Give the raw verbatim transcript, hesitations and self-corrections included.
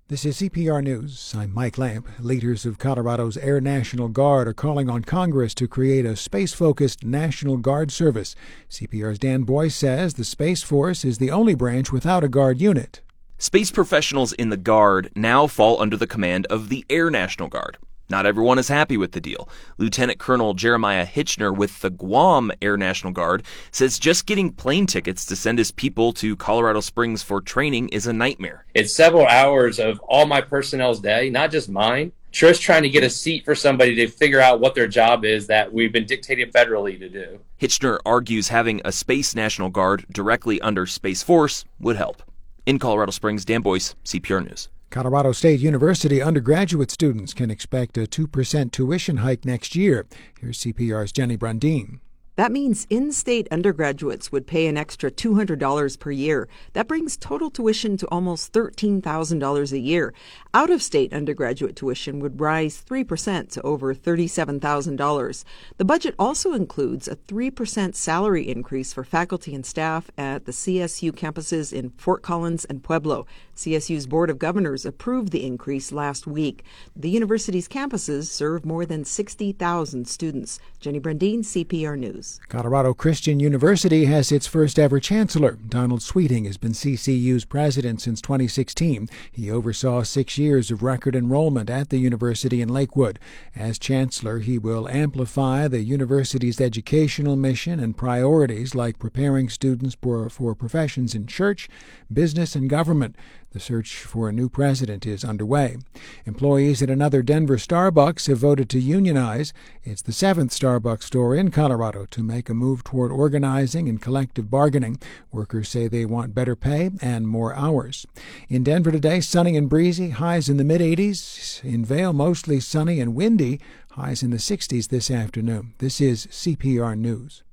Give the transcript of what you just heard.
This is C P R News. I'm Mike Lamp. Leaders of Colorado's Air National Guard are calling on Congress to create a space-focused National Guard service. C P R's Dan Boyce says the Space Force is the only branch without a Guard unit. Space professionals in the Guard now fall under the command of the Air National Guard. Not everyone is happy with the deal. Lieutenant Colonel Jeremiah Hitchner with the Guam Air National Guard says just getting plane tickets to send his people to Colorado Springs for training is a nightmare. It's several hours of all my personnel's day, not just mine, just trying to get a seat for somebody to figure out what their job is that we've been dictated federally to do. Hitchner argues having a Space National Guard directly under Space Force would help. In Colorado Springs, Dan Boyce, C P R News. Colorado State University undergraduate students can expect a two percent tuition hike next year. Here's C P R's Jenny Brundin. That means in-state undergraduates would pay an extra two hundred dollars per year. That brings total tuition to almost thirteen thousand dollars a year. Out-of-state undergraduate tuition would rise three percent to over thirty-seven thousand dollars. The budget also includes a three percent salary increase for faculty and staff at the C S U campuses in Fort Collins and Pueblo. C S U's Board of Governors approved the increase last week. The university's campuses serve more than sixty thousand students. Jenny Brundin, C P R News. Colorado Christian University has its first ever chancellor. Donald Sweeting has been C C U's president since twenty sixteen. He oversaw six years of record enrollment at the university in Lakewood. As chancellor, he will amplify the university's educational mission and priorities like preparing students for, for professions in church, business, and government. The search for a new president is underway. Employees at another Denver Starbucks have voted to unionize. It's the seventh Starbucks store in Colorado to make a move toward organizing and collective bargaining. Workers say they want better pay and more hours. In Denver today, sunny and breezy, highs in the mid-eighties. In Vail, mostly sunny and windy, highs in the sixties this afternoon. This is C P R News.